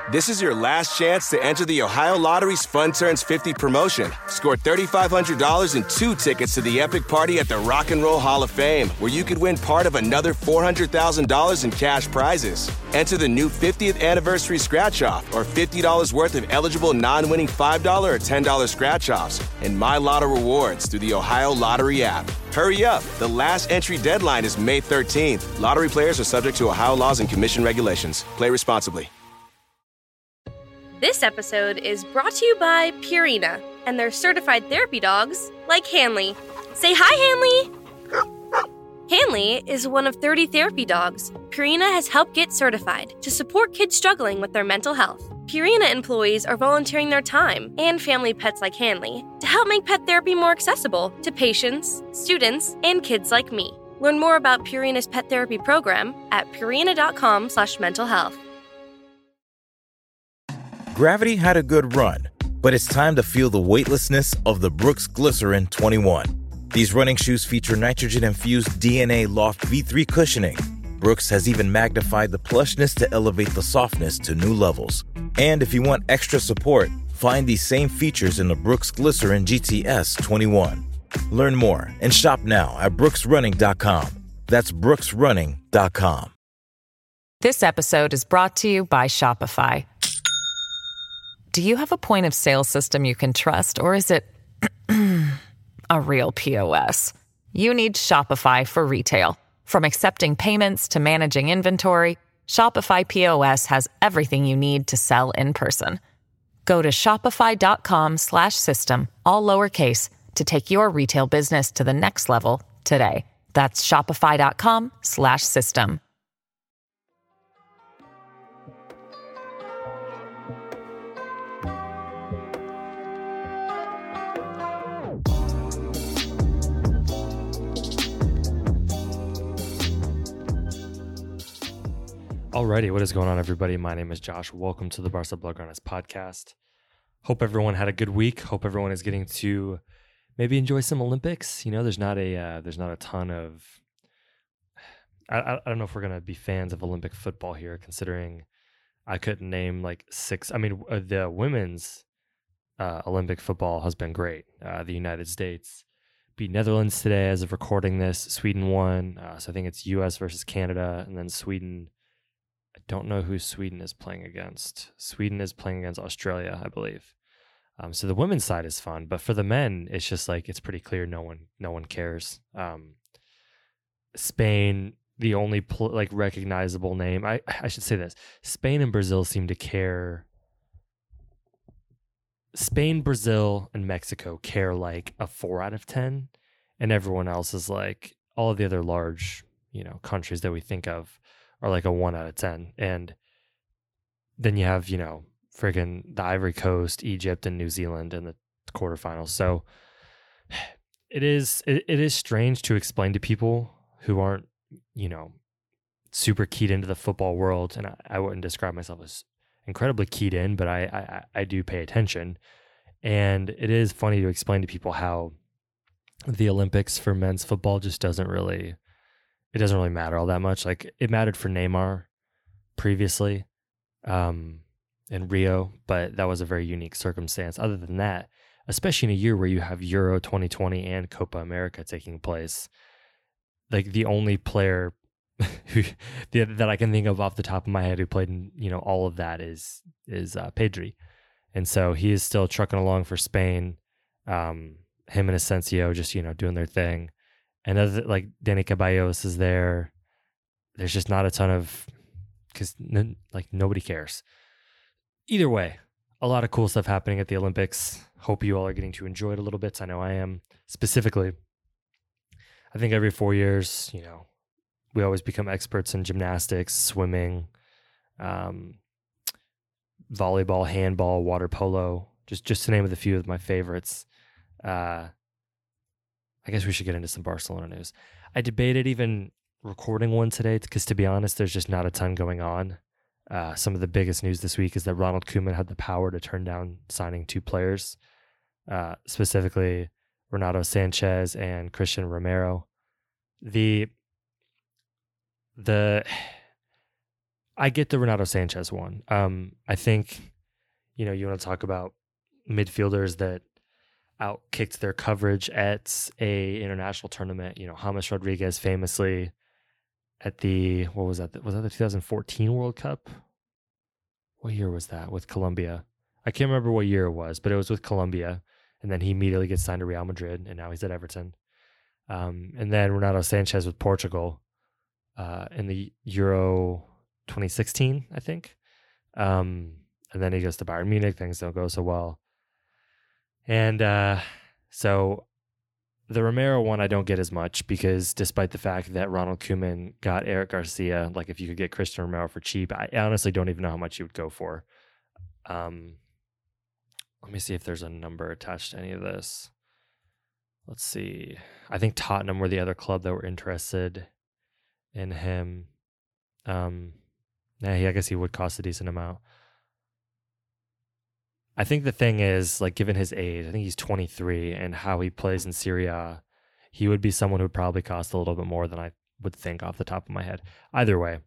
This is your last chance to enter the Ohio Lottery's Fun Turns 50 promotion. Score $3,500 and 2 tickets to the epic party at the Rock and Roll Hall of Fame, where you could win part of another $400,000 in cash prizes. Enter the new 50th anniversary scratch-off or $50 worth of eligible non-winning $5 or $10 scratch-offs and My Lotto rewards through the Ohio Lottery app. Hurry up. The last entry deadline is May 13th. Lottery players are subject to Ohio laws and commission regulations. Play responsibly. This episode is brought to you by Purina and their certified therapy dogs like Hanley. Say hi, Hanley! Hanley is one of 30 therapy dogs Purina has helped get certified to support kids struggling with their mental health. Purina employees are volunteering their time and family pets like Hanley to help make pet therapy more accessible to patients, students, and kids like me. Learn more about Purina's pet therapy program at purina.com/mentalhealth. Gravity had a good run, but it's time to feel the weightlessness of the Brooks Glycerin 21. These running shoes feature nitrogen-infused DNA Loft V3 cushioning. Brooks has even magnified the plushness to elevate the softness to new levels. And if you want extra support, find these same features in the Brooks Glycerin GTS 21. Learn more and shop now at brooksrunning.com. That's brooksrunning.com. This episode is brought to you by Shopify. Do you have a point of sale system you can trust, or is it a real POS? You need Shopify for retail. From accepting payments to managing inventory, Shopify POS has everything you need to sell in person. Go to shopify.com/system, all lowercase, to take your retail business to the next level today. That's shopify.com/system. Alrighty, what is going on, everybody? My name is Josh. Welcome to the Barca Blaugranas podcast. Hope everyone had a good week. Hope everyone is getting to maybe enjoy some Olympics. You know, there's not a ton of. I don't know if we're gonna be fans of Olympic football here, considering I couldn't name like 6. I mean, the women's Olympic football has been great. The United States beat Netherlands today as of recording this. Sweden won, so I think it's U.S. versus Canada, and then Sweden. I don't know who Sweden is playing against. Sweden is playing against Australia, I believe. So the women's side is fun, but for the men, it's just like it's pretty clear no one cares. Spain, the only recognizable name. I should say this: Spain and Brazil seem to care. Spain, Brazil, and Mexico care like a 4 out of 10, and everyone else is like all of the other large, countries that we think of are like a 1 out of 10. And then you have, friggin' the Ivory Coast, Egypt, and New Zealand in the quarterfinals. So it is strange to explain to people who aren't, super keyed into the football world. And I wouldn't describe myself as incredibly keyed in, but I do pay attention. And it is funny to explain to people how the Olympics for men's football just doesn't really matter all that much. Like, it mattered for Neymar previously in Rio, but that was a very unique circumstance. Other than that, especially in a year where you have Euro 2020 and Copa America taking place, like the only player that I can think of off the top of my head who played in all of that is Pedri, and so he is still trucking along for Spain. Him and Asensio just doing their thing. And other, like Dani Ceballos is there. There's just not a ton of, because nobody cares. Either way, a lot of cool stuff happening at the Olympics. Hope you all are getting to enjoy it a little bit. I know I am. Specifically, I think every 4 years, we always become experts in gymnastics, swimming, volleyball, handball, water polo, just to name a few of my favorites. I guess we should get into some Barcelona news. I debated even recording one today because, to be honest, there's just not a ton going on. Some of the biggest news this week is that Ronald Koeman had the power to turn down signing 2 players, specifically Renato Sanchez and Christian Romero. I get the Renato Sanchez one. I think, you want to talk about midfielders that outkicked their coverage at a international tournament. James Rodriguez famously at what was that? Was that the 2014 World Cup? What year was that with Colombia? I can't remember what year it was, but it was with Colombia. And then he immediately gets signed to Real Madrid, and now he's at Everton. And then Renato Sanchez with Portugal in the Euro 2016, I think. And then he goes to Bayern Munich. Things don't go so well. And so the Romero one I don't get as much, because despite the fact that Ronald Koeman got Eric Garcia, like if you could get Christian Romero for cheap, I honestly don't even know how much you would go for. Let me see if there's a number attached to any of this. Let's see. I think Tottenham were the other club that were interested in him. I guess he would cost a decent amount. I think the thing is, like, given his age, I think he's 23, and how he plays in Serie A, he would be someone who would probably cost a little bit more than I would think off the top of my head. Either way,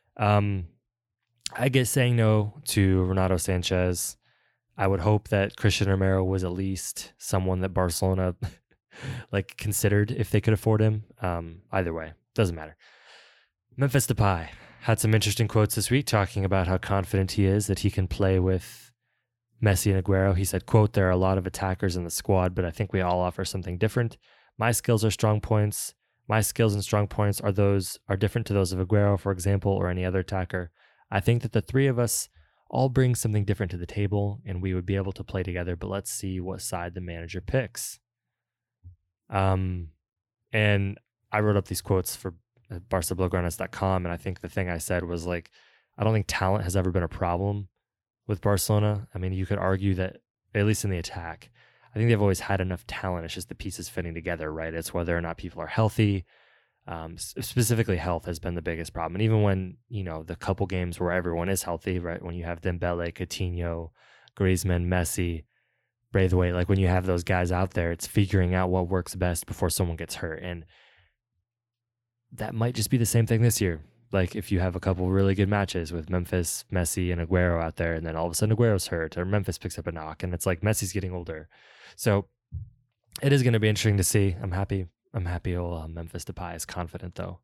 I guess saying no to Renato Sanchez. I would hope that Christian Romero was at least someone that Barcelona considered if they could afford him. Either way, doesn't matter. Memphis Depay had some interesting quotes this week talking about how confident he is that he can play with Messi and Aguero. He said, quote, "There are a lot of attackers in the squad, but I think we all offer something different. My skills are strong points. My skills and strong points are different to those of Aguero, for example, or any other attacker. I think that the three of us all bring something different to the table, and we would be able to play together, but let's see what side the manager picks." And I wrote up these quotes for BarcaBlaugranas.com, and I think the thing I said was I don't think talent has ever been a problem with Barcelona. I mean, you could argue that, at least in the attack, I think they've always had enough talent. It's just the pieces fitting together, right? It's whether or not people are healthy. Specifically, health has been the biggest problem. And even when, the couple games where everyone is healthy, right? When you have Dembele, Coutinho, Griezmann, Messi, Braithwaite, when you have those guys out there, it's figuring out what works best before someone gets hurt. And that might just be the same thing this year. If you have a couple really good matches with Memphis, Messi, and Aguero out there, and then all of a sudden Aguero's hurt, or Memphis picks up a knock, and it's Messi's getting older. So it is going to be interesting to see. I'm happy old Memphis Depay is confident, though.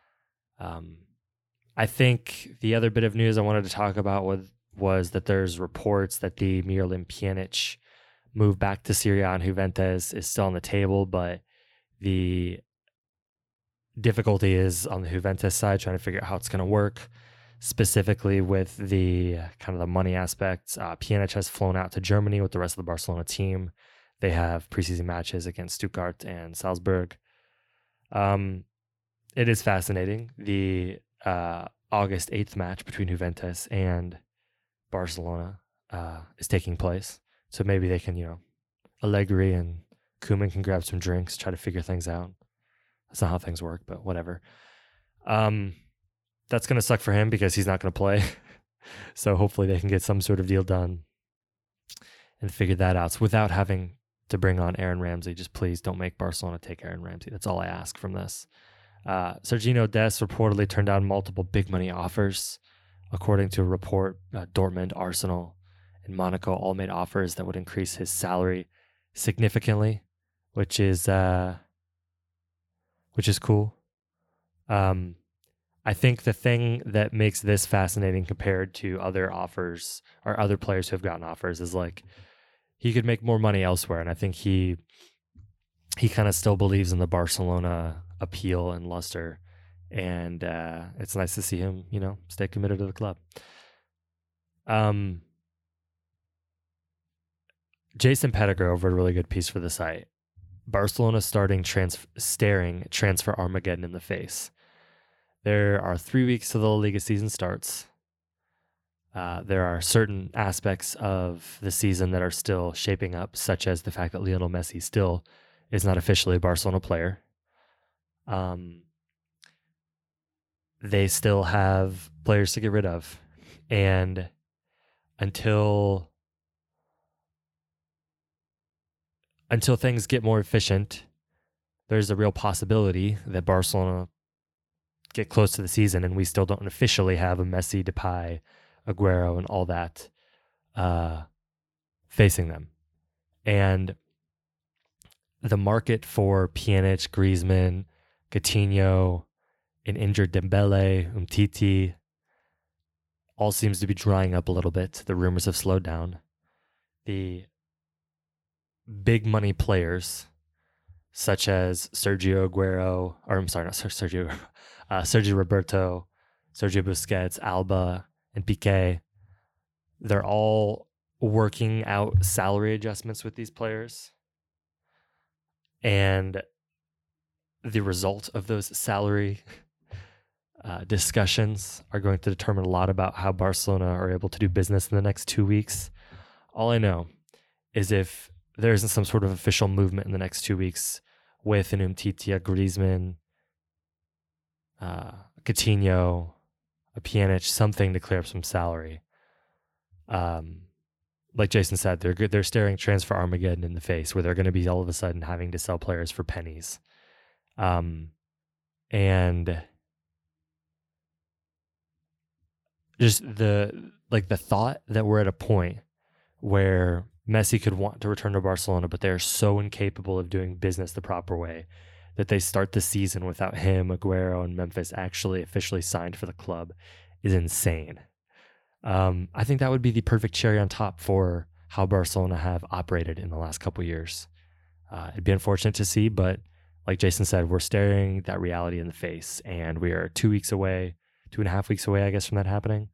I think the other bit of news I wanted to talk about was that there's reports that the Miralem Pjanic move back to Serie A and Juventus is still on the table, but the difficulty is on the Juventus side, trying to figure out how it's going to work, specifically with the kind of the money aspects. Pjanic has flown out to Germany with the rest of the Barcelona team. They have preseason matches against Stuttgart and Salzburg. It is fascinating. The August 8th match between Juventus and Barcelona is taking place. So maybe they can, Allegri and Koeman can grab some drinks, try to figure things out. That's not how things work, but whatever. That's going to suck for him because he's not going to play. So hopefully they can get some sort of deal done and figure that out. So without having to bring on Aaron Ramsey, just please don't make Barcelona take Aaron Ramsey. That's all I ask from this. Sergiño Dest reportedly turned down multiple big money offers. According to a report, Dortmund, Arsenal, and Monaco all made offers that would increase his salary significantly, which is cool. I think the thing that makes this fascinating compared to other offers or other players who have gotten offers is he could make more money elsewhere. And I think he kind of still believes in the Barcelona appeal and luster. And it's nice to see him, stay committed to the club. Jason Pettigrew wrote a really good piece for the site. Barcelona staring transfer Armageddon in the face. There are 3 weeks till the La Liga season starts. There are certain aspects of the season that are still shaping up, such as the fact that Lionel Messi still is not officially a Barcelona player. They still have players to get rid of. And until things get more efficient, there's a real possibility that Barcelona get close to the season and we still don't officially have a Messi, Depay, Aguero, and all that facing them. And the market for Pjanic, Griezmann, Coutinho, an injured Dembele, Umtiti, all seems to be drying up a little bit. The rumors have slowed down. The big money players, such as Sergio Aguero, or I'm sorry, not Sergio, Sergio Roberto, Sergio Busquets, Alba, and Piqué, they're all working out salary adjustments with these players. And the result of those salary discussions are going to determine a lot about how Barcelona are able to do business in the next 2 weeks. All I know is if there isn't some sort of official movement in the next 2 weeks with an Umtiti, a Griezmann, Coutinho, a Pjanic, something to clear up some salary. Like Jason said, they're staring transfer Armageddon in the face, where they're going to be all of a sudden having to sell players for pennies. And just the thought that we're at a point where Messi could want to return to Barcelona, but they're so incapable of doing business the proper way that they start the season without him, Aguero, and Memphis actually officially signed for the club is insane. I think that would be the perfect cherry on top for how Barcelona have operated in the last couple of years. It'd be unfortunate to see, but like Jason said, we're staring that reality in the face, and we are 2 weeks away, 2.5 weeks away, I guess, from that happening.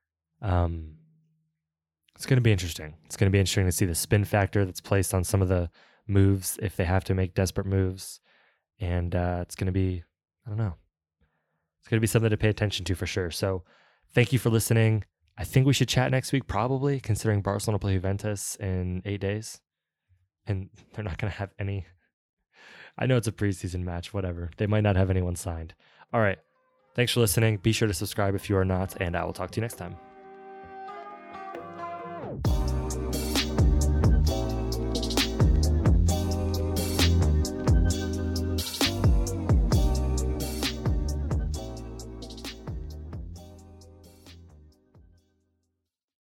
It's going to be interesting. It's going to be interesting to see the spin factor that's placed on some of the moves if they have to make desperate moves. And it's going to be, I don't know. It's going to be something to pay attention to for sure. So thank you for listening. I think we should chat next week, probably, considering Barcelona play Juventus in 8 days. And they're not going to have any. I know it's a preseason match, whatever. They might not have anyone signed. All right. Thanks for listening. Be sure to subscribe if you are not, and I will talk to you next time.